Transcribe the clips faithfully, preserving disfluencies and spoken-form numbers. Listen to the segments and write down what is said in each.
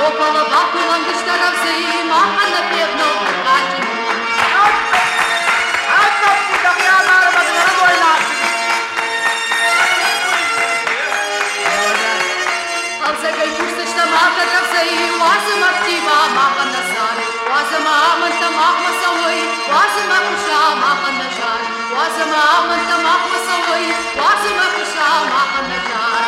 Около бакулам дыштаравзы, махан на певно бакачу. Одна пуда хианара бадгоровой нации. Алзагай пустышта маха дравзы, уазым актива махан назар. Уазым аманта махма савой, уазым акуша махан нажар. Уазым аманта махма савой, уазым акуша махан нажар.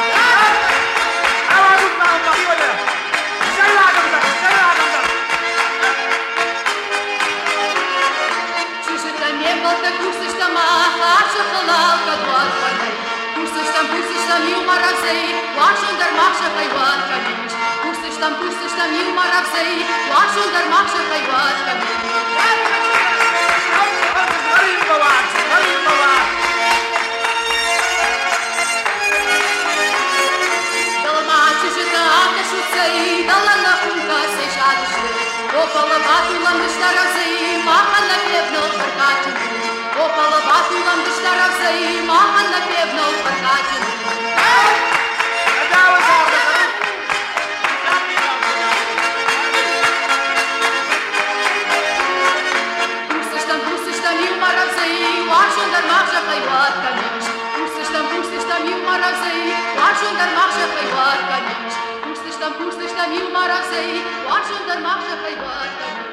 Вашундar machsha hayvat kamish, pustes tam pustes tam yu maravzei, Вашундar machsha hayvat kamish. Karim bavat, Karim bavat. Dalmachi jeta akashutsei, dalana unka se shadishve, Около батулам дыштаравзei, махан напевно баркачу. Около батулам дыштаравзei, махан напевно баркачу. Вашундar machsha hayvat kamish, pustes tam pustes tam yu maravzei, Вашундar machsha hayvat kamish, pustes tam pustes tam yu maravzei, Вашундar machsha hayvat kamish.